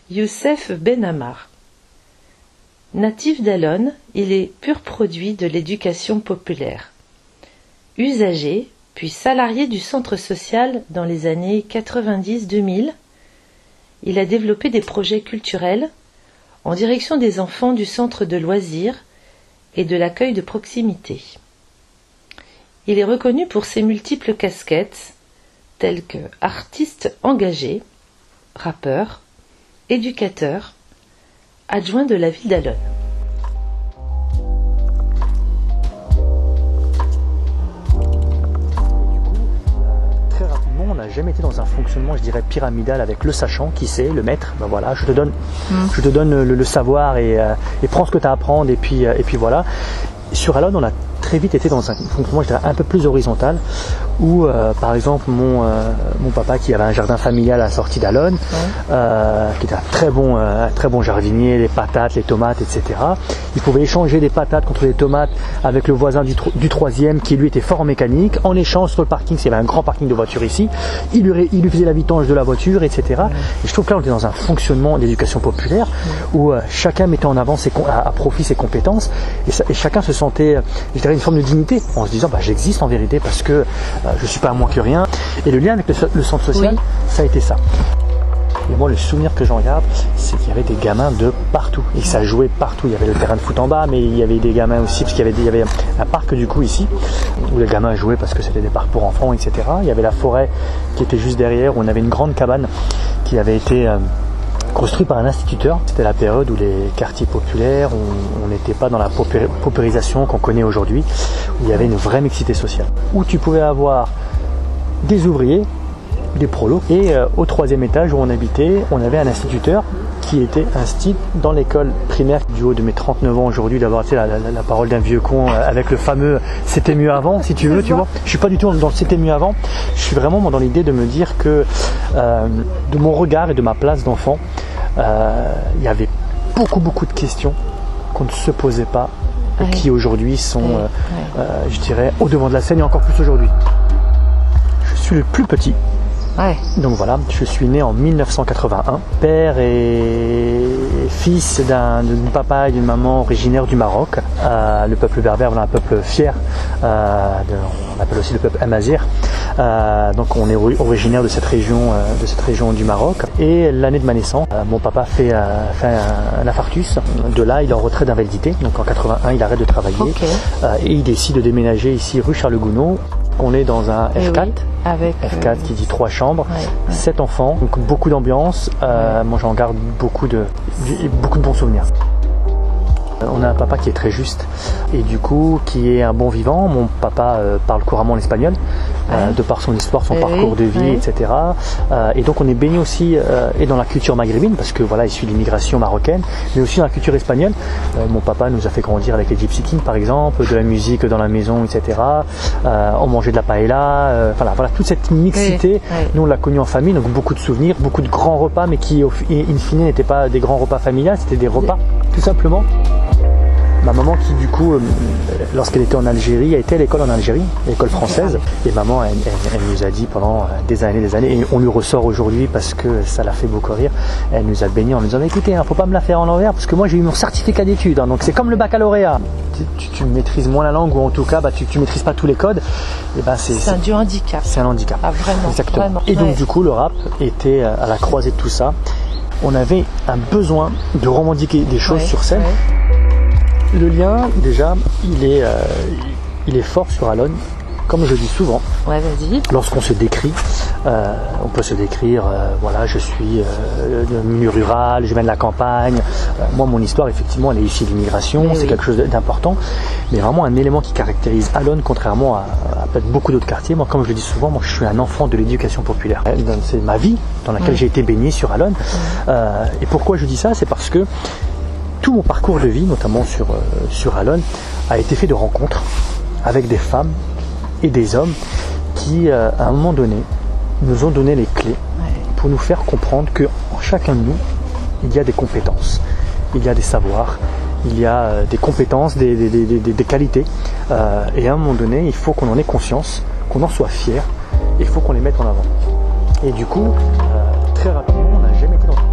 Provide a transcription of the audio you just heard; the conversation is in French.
Youssef Benamar. Natif d'Alonne, il est pur produit de l'éducation populaire. Usager, puis salarié du centre social dans les années 90-2000, il a développé des projets culturels en direction des enfants du centre de loisirs et de l'accueil de proximité. Il est reconnu pour ses multiples casquettes, telles que artiste engagé, rappeur, éducateur, adjoint de la ville d'Alonne. Très rapidement, on n'a jamais été dans un fonctionnement, je dirais, pyramidal avec le sachant, qui c'est, le maître. Ben voilà, je te donne le savoir et prends ce que tu as à apprendre et puis voilà. Sur Alonne, on a très vite été dans un fonctionnement, je dirais, un peu plus horizontal, où par exemple mon papa qui avait un jardin familial à la sortie d'Alonne, qui était un très bon jardinier, les patates, les tomates, etc. Il pouvait échanger des patates contre des tomates avec le voisin du troisième qui lui était fort en mécanique. En échange sur le parking, s'il y avait un grand parking de voitures ici, il lui faisait la vidange de la voiture, etc. Et je trouve que là on était dans un fonctionnement d'éducation populaire où chacun mettait en avant à profit ses compétences et chacun se sentait, je dirais, une forme de dignité en se disant j'existe en vérité parce que je suis pas moins que rien. Et le lien avec le centre social, ça a été ça. Et moi, le souvenir que j'en garde, c'est qu'il y avait des gamins de partout. Et ça jouait partout. Il y avait le terrain de foot en bas, mais il y avait des gamins aussi, parce qu'il y avait un parc du coup ici, où les gamins jouaient parce que c'était des parcs pour enfants, etc. Il y avait la forêt qui était juste derrière, où on avait une grande cabane qui avait été construite par un instituteur. C'était la période où les quartiers populaires, on n'était pas dans la paupérisation qu'on connaît aujourd'hui, où il y avait une vraie mixité sociale. Où tu pouvais avoir des ouvriers, des prolos, et au troisième étage où on habitait, on avait un instituteur qui était instit dans l'école primaire. Du haut de mes 39 ans aujourd'hui, d'avoir la parole d'un vieux con avec le fameux « c'était mieux avant », si tu veux, tu vois. Je suis pas du tout dans le « c'était mieux avant », je suis vraiment dans l'idée de me dire que de mon regard et de ma place d'enfant, il y avait beaucoup de questions qu'on ne se posait pas et qui aujourd'hui sont, je dirais, au devant de la scène et encore plus aujourd'hui. Je suis le plus petit. Donc voilà, je suis né en 1981, père et fils d'un papa et d'une maman originaire du Maroc. Le peuple berbère, voilà, un peuple fier, on appelle aussi le peuple amazigh. Donc on est originaire de cette région du Maroc. Et l'année de ma naissance, mon papa fait un infarctus. De là, il est en retraite d'invalidité. Donc en 81, il arrête de travailler et il décide de déménager ici rue Charles Gounod. On est dans un F4, F4 qui dit 3 chambres, 7 enfants, donc beaucoup d'ambiance. Moi j'en garde beaucoup de bons souvenirs. On a un papa qui est très juste et du coup qui est un bon vivant. Mon papa parle couramment l'espagnol, de par son histoire, son parcours de vie, etc. Et donc on est baigné aussi et dans la culture maghrébine parce que voilà, issu de l'immigration marocaine, mais aussi dans la culture espagnole. Mon papa nous a fait grandir avec les Gypsy Kings par exemple, de la musique dans la maison, etc. On mangeait de la paella, voilà, toute cette mixité. Nous on l'a connu en famille, donc beaucoup de souvenirs, beaucoup de grands repas, mais qui in fine n'étaient pas des grands repas familiales, c'était des repas tout simplement. Ma maman qui du coup, lorsqu'elle était en Algérie, a été à l'école en Algérie, l'école française. Et maman, elle nous a dit pendant des années, et on lui ressort aujourd'hui parce que ça l'a fait beaucoup rire, elle nous a baigné en nous disant écoutez, faut pas me la faire en l'envers parce que moi j'ai eu mon certificat d'études, donc c'est comme le baccalauréat. Tu maîtrises moins la langue ou en tout cas tu maîtrises pas tous les codes. Et c'est du handicap. C'est un handicap. Ah vraiment. Exactement. Vraiment. Et donc du coup le rap était à la croisée de tout ça. On avait un besoin de revendiquer des choses sur scène. Le lien, déjà, il est fort sur Alonne, comme je dis souvent. Lorsqu'on se décrit, on peut se décrire, voilà, je suis de milieu rural, je viens de la campagne. Moi, mon histoire, effectivement, elle est issue de l'immigration, c'est quelque chose d'important. Mais vraiment un élément qui caractérise Alonne, contrairement à peut-être beaucoup d'autres quartiers. Moi, comme je le dis souvent, moi, je suis un enfant de l'éducation populaire. C'est ma vie dans laquelle j'ai été baigné sur Alonne. Et pourquoi je dis ça? C'est parce que tout mon parcours de vie, notamment sur Alonne, a été fait de rencontres avec des femmes et des hommes qui, à un moment donné, nous ont donné les clés pour nous faire comprendre qu'en chacun de nous, il y a des compétences, il y a des savoirs, il y a des compétences, des qualités. Et à un moment donné, il faut qu'on en ait conscience, qu'on en soit fier, et il faut qu'on les mette en avant. Et du coup, très rapidement, on n'a jamais été dans